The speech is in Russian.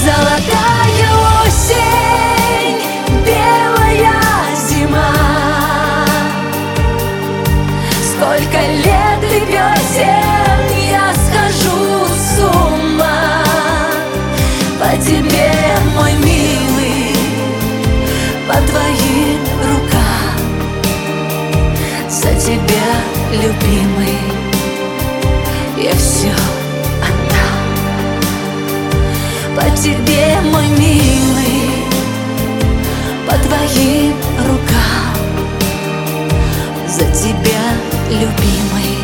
Золотая осень, белая зима. Сколько лет и песен, я схожу с ума по тебе, мой милый, по твоим рукам. За тебя, любимый, я все отдам. По тебе, мой милый, по твоим рукам. За тебя, любимый,